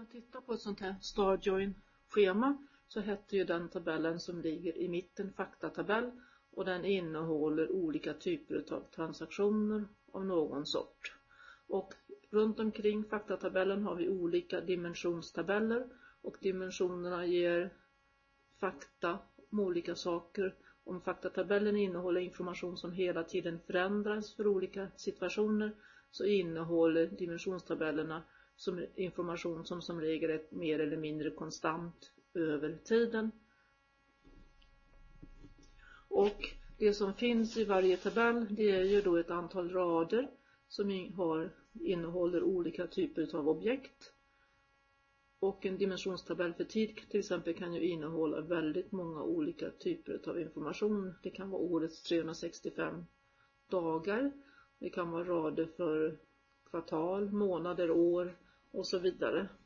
tittar på ett sånt här StarJoin-schema så heter ju den tabellen som ligger i mitten faktatabell, och den innehåller olika typer av transaktioner av någon sort. Och runt omkring faktatabellen har vi olika dimensionstabeller, och dimensionerna ger fakta om olika saker. Om faktatabellen innehåller information som hela tiden förändras för olika situationer, så innehåller dimensionstabellerna som information som regel är mer eller mindre konstant över tiden. Och det som finns i varje tabell, det är ju då ett antal rader som innehåller olika typer av objekt. Och en dimensionstabell för tid till exempel kan ju innehålla väldigt många olika typer av information. Det kan vara årets 365 dagar. Det kan vara rader för kvartal, månader, år och så vidare.